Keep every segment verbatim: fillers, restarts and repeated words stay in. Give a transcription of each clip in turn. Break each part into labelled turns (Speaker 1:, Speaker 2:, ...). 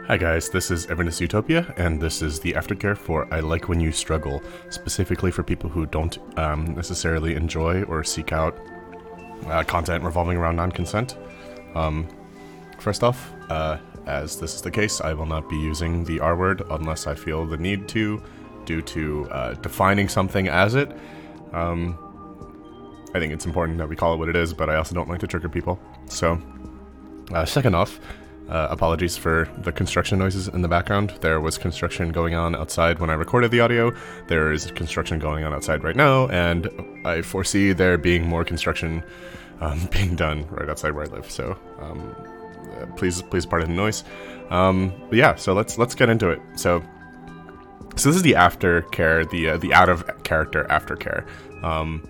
Speaker 1: Hi guys, this is Everness Utopia, and this is the aftercare for I Like When You Struggle, specifically for people who don't um, necessarily enjoy or seek out uh, content revolving around non-consent. Um, first off, uh, as this is the case, I will not be using the R word unless I feel the need to, due to uh, defining something as it. Um, I think it's important that we call it what it is, but I also don't like to trigger people. So, uh, second off, Uh, apologies for the construction noises in the background. There was construction going on outside when I recorded the audio. There is construction going on outside right now, and I foresee there being more construction um, being done right outside where I live. So um, uh, please, please pardon the noise. Um, but yeah, so let's let's get into it. So, so this is the aftercare, the uh, the out of character aftercare, um,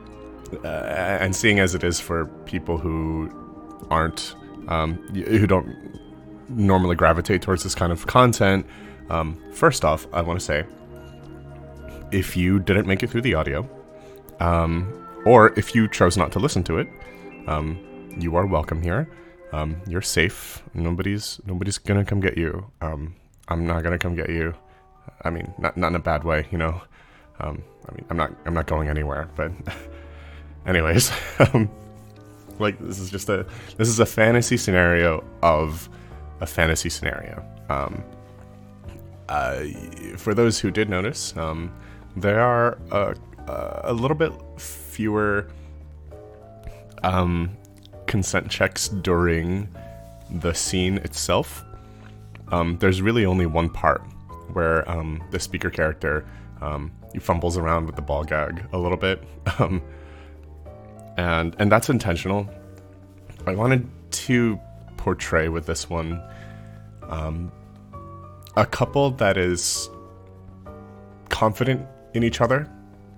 Speaker 1: uh, and seeing as it is for people who aren't. Um, who don't normally gravitate towards this kind of content, um, first off, I want to say, if you didn't make it through the audio, um, or if you chose not to listen to it, um, you are welcome here. Um, you're safe. Nobody's nobody's gonna come get you. Um, I'm not gonna come get you. I mean, not not in a bad way, you know. Um, I mean, I'm not I'm not going anywhere. But, anyways. um, Like, this is just a, this is a fantasy scenario of a fantasy scenario. Um, uh, for those who did notice, um, there are a, a little bit fewer um, consent checks during the scene itself. Um, there's really only one part where um, the speaker character um, he fumbles around with the ball gag a little bit. Um, And and that's intentional. I wanted to portray with this one um, a couple that is confident in each other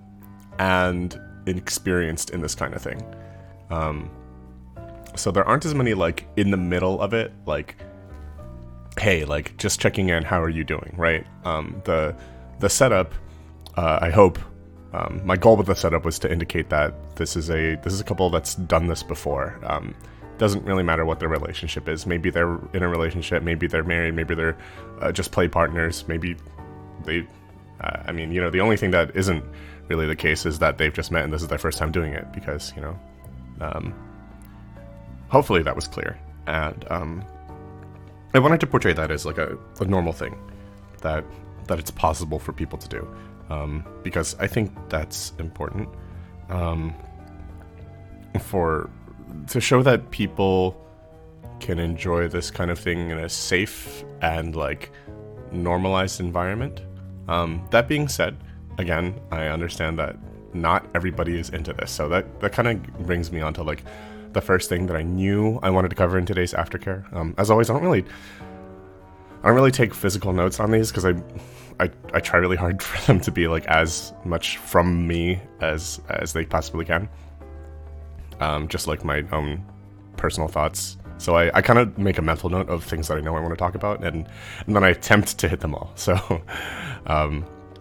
Speaker 1: and inexperienced in this kind of thing. Um, so there aren't as many like in the middle of it, like, hey, like just checking in, how are you doing, right? Um, the the setup, uh, I hope. Um, my goal with the setup was to indicate that this is a this is a couple that's done this before. Um, doesn't really matter what their relationship is. Maybe they're in a relationship. Maybe they're married. Maybe they're uh, just play partners. Maybe they. Uh, I mean, you know, the only thing that isn't really the case is that they've just met and this is their first time doing it. Because you know, um, hopefully that was clear. And um, I wanted to portray that as like a, a normal thing that that it's possible for people to do. Um, because I think that's important um, for to show that people can enjoy this kind of thing in a safe and like normalized environment. Um, that being said, again, I understand that not everybody is into this, so that that kind of brings me on to like the first thing that I knew I wanted to cover in today's aftercare. Um, as always, I don't really, I don't really take physical notes on these because I. I, I try really hard for them to be like as much from me as as they possibly can. Um, just like my own personal thoughts. So I, I kind of make a mental note of things that I know I want to talk about, and, and then I attempt to hit them all. So um,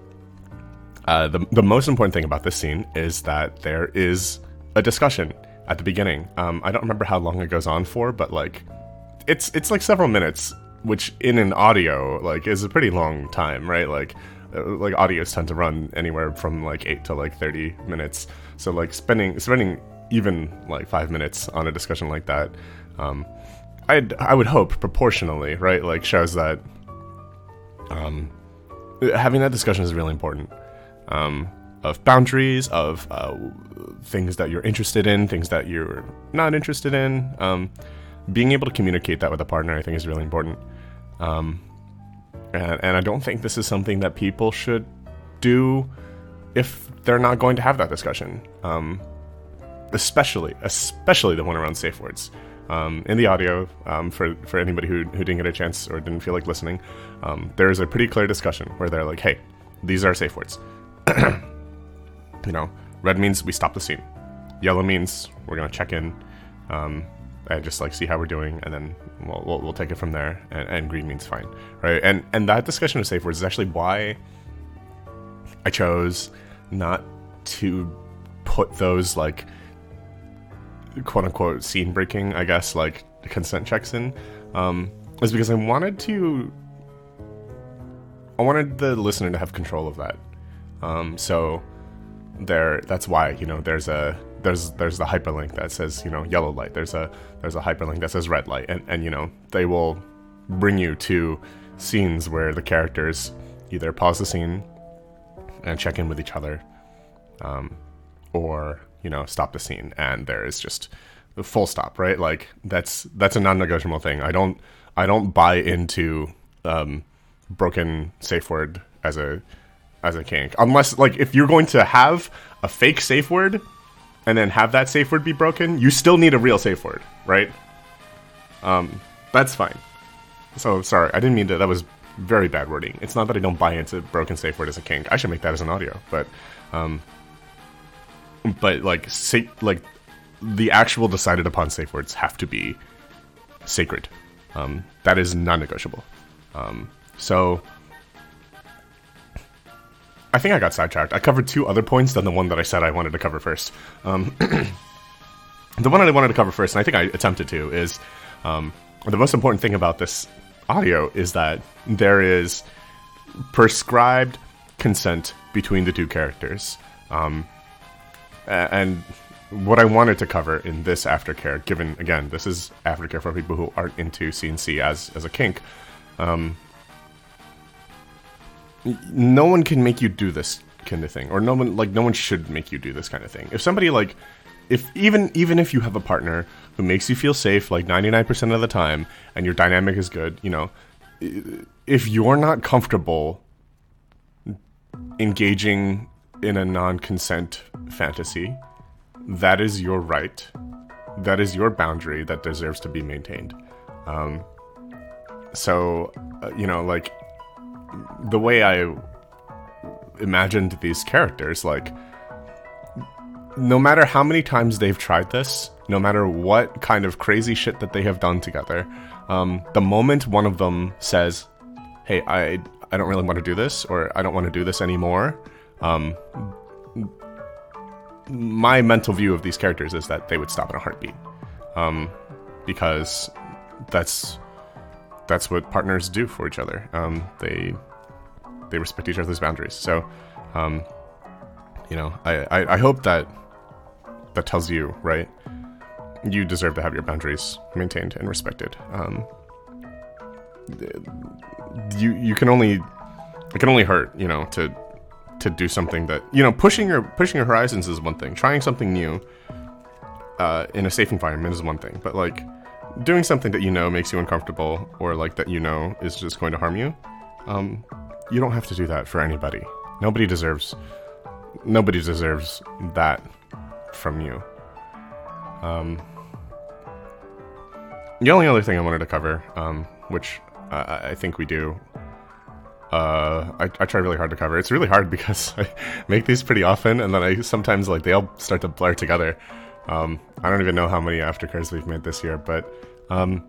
Speaker 1: uh, the the most important thing about this scene is that there is a discussion at the beginning. Um, I don't remember how long it goes on for, but like it's it's like several minutes. Which in an audio, like, is a pretty long time, right? Like, uh, like audios tend to run anywhere from like eight to like thirty minutes. So like spending spending even like five minutes on a discussion like that, um, I I would hope proportionally, right? Like shows that um, having that discussion is really important. Um, of boundaries, of uh, things that you're interested in, things that you're not interested in. Um, being able to communicate that with a partner, I think, is really important. Um, and, and I don't think this is something that people should do if they're not going to have that discussion. Um, especially, especially the one around safe words. Um, in the audio, um, for, for anybody who, who didn't get a chance or didn't feel like listening, um, there is a pretty clear discussion where they're like, hey, these are safe words. You know, red means we stop the scene. Yellow means we're going to check in. Um, and just like see how we're doing, and then we'll we'll, we'll take it from there. And, and green means fine, right? And and that discussion of safe words is actually why I chose not to put those like quote unquote scene breaking, I guess, like consent checks in. Um, is because I wanted to, I wanted the listener to have control of that. Um, so there, that's why, you know, there's a, there's, there's the hyperlink that says, you know, yellow light. There's a, there's a hyperlink that says red light. And, and, you know, they will bring you to scenes where the characters either pause the scene and check in with each other, um, or, you know, stop the scene and there is just a full stop, right? Like that's, that's a non-negotiable thing. I don't, I don't buy into, um, broken safe word as a, as a kink, unless like if you're going to have a fake safe word and then have that safe word be broken, you still need a real safe word, right? Um, that's fine. So sorry, I didn't mean to, that was very bad wording. It's not that I don't buy into broken safe word as a kink. I should make that as an audio, but, um, but like, sa like the actual decided upon safe words have to be sacred. Um, that is non-negotiable. Um, so I think I got sidetracked. I covered two other points than the one that I said I wanted to cover first. Um, the one that I wanted to cover first, and I think I attempted to, is um, the most important thing about this audio is that there is prescribed consent between the two characters. Um, and what I wanted to cover in this aftercare, given, again, this is aftercare for people who aren't into C N C as, as a kink, um, no one can make you do this kind of thing, or no one, like, no one should make you do this kind of thing. If somebody, like, if, even, even if you have a partner who makes you feel safe, like, ninety-nine percent of the time, and your dynamic is good, you know, if you're not comfortable engaging in a non-consent fantasy, that is your right. That is your boundary that deserves to be maintained. Um, so, uh, you know, like, the way I imagined these characters, like, no matter how many times they've tried this, no matter what kind of crazy shit that they have done together, um, the moment one of them says, hey, I, I don't really want to do this, or I don't want to do this anymore, um, my mental view of these characters is that they would stop in a heartbeat. Um, because that's, that's what partners do for each other. Um, they, they respect each other's boundaries. So, um, you know, I, I, I hope that that tells you, right, you deserve to have your boundaries maintained and respected. Um, you, you can only, it can only hurt, you know, to, to do something that, you know, pushing your, pushing your horizons is one thing. Trying something new, uh, in a safe environment is one thing, but like doing something that, you know, makes you uncomfortable, or like that, you know, is just going to harm you. Um, you don't have to do that for anybody. Nobody deserves, nobody deserves that from you. Um, the only other thing I wanted to cover, um, which uh, I think we do, uh, I, I try really hard to cover. It's really hard because I make these pretty often, and then I sometimes, like, they all start to blur together. Um, I don't even know how many aftercares we've made this year, but, um,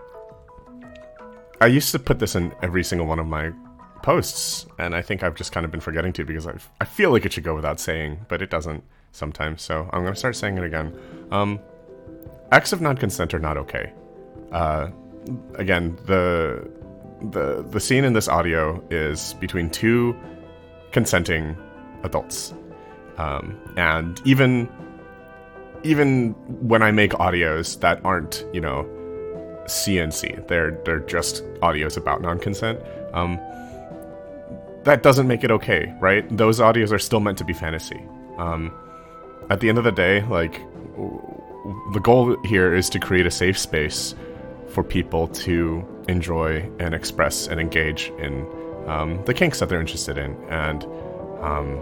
Speaker 1: I used to put this in every single one of my posts, and I think I've just kind of been forgetting to, because I've, I feel like it should go without saying, but it doesn't sometimes, so I'm gonna start saying it again. Um, acts of non-consent are not okay. Uh, again, the, the, the scene in this audio is between two consenting adults. Um, and even, even when I make audios that aren't, you know, C N C, they're, they're just audios about non-consent, um, that doesn't make it okay, right? Those audios are still meant to be fantasy. Um, at the end of the day, like, the goal here is to create a safe space for people to enjoy and express and engage in um, the kinks that they're interested in. And um,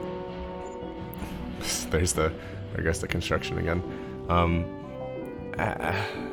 Speaker 1: there's the, I guess, the construction again. Um, uh,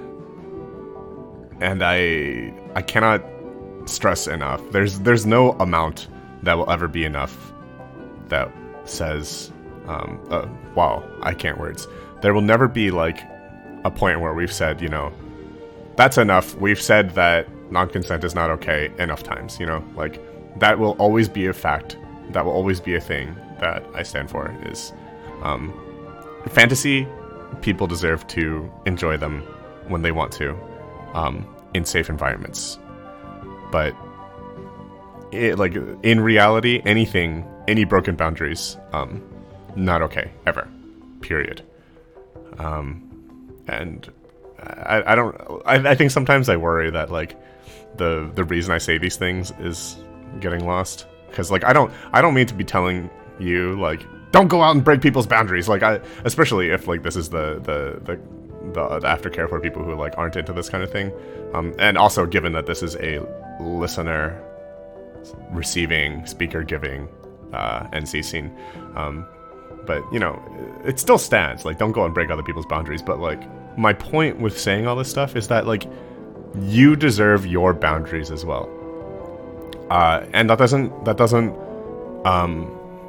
Speaker 1: and I, I cannot stress enough. There's, there's no amount that will ever be enough that says, um, uh, wow, I can't words. There will never be, like, a point where we've said, you know, that's enough. We've said that non-consent is not okay enough times, you know? Like, that will always be a fact. That will always be a thing that I stand for, is, um, fantasy, people deserve to enjoy them when they want to. Um, in safe environments. But it, like in reality, anything, any broken boundaries, um, not okay ever. Period. Um, and I, I don't. I, I think sometimes I worry that like the the reason I say these things is getting lost, because like I don't I don't mean to be telling you like don't go out and break people's boundaries. Like I, especially if like this is the the the the, the aftercare for people who like aren't into this kind of thing. Um, and also given that this is a listener receiving, speaker giving, uh, N C scene. Um, but you know, it still stands. Like, don't go and break other people's boundaries. But like, my point with saying all this stuff is that like, you deserve your boundaries as well. Uh, and that doesn't that doesn't um,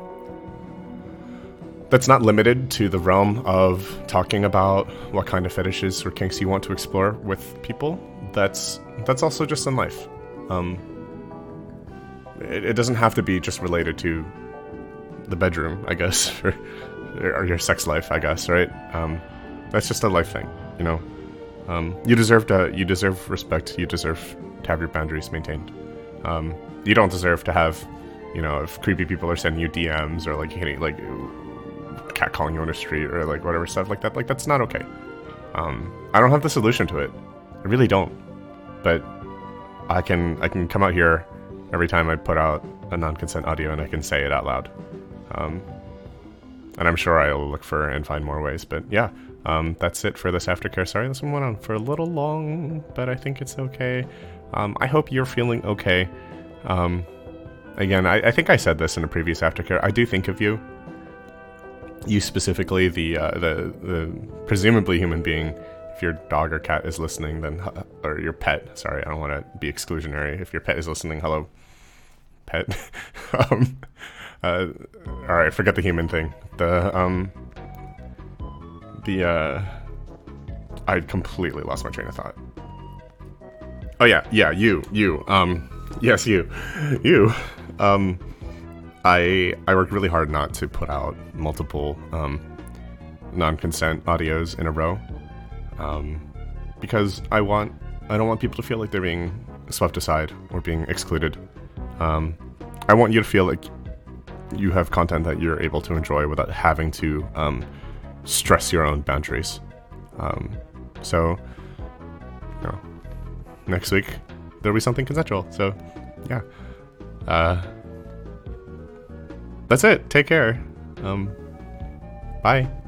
Speaker 1: that's not limited to the realm of talking about what kind of fetishes or kinks you want to explore with people. That's that's also just in life. Um, it, it doesn't have to be just related to the bedroom, I guess, or, or your sex life, I guess, right? Um, that's just a life thing, you know. Um, you deserve to you deserve respect. You deserve to have your boundaries maintained. Um, you don't deserve to have, you know, if creepy people are sending you D Ms or like hitting, like catcalling you on the street or like whatever stuff like that. Like, that's not okay. Um, I don't have the solution to it. I really don't. But I can I can come out here every time I put out a non-consent audio and I can say it out loud. Um, and I'm sure I'll look for and find more ways. But yeah, um, that's it for this aftercare. Sorry, this one went on for a little long, but I think it's okay. Um, I hope you're feeling okay. Um, again, I, I think I said this in a previous aftercare. I do think of you. You specifically, the, uh, the, the presumably human being. If your dog or cat is listening, then, or your pet, sorry, I don't want to be exclusionary. If your pet is listening, hello, pet. um, uh, all right, forget the human thing. The, um, the, uh, I completely lost my train of thought. Oh yeah, yeah, you, you, um, yes, you, you, um, I, I worked really hard not to put out multiple, um, non-consent audios in a row. Um, because I want, I don't want people to feel like they're being swept aside or being excluded. Um, I want you to feel like you have content that you're able to enjoy without having to, um, stress your own boundaries. Um, so, you know, next week there'll be something consensual. So, yeah. Uh, that's it. Take care. Um, bye.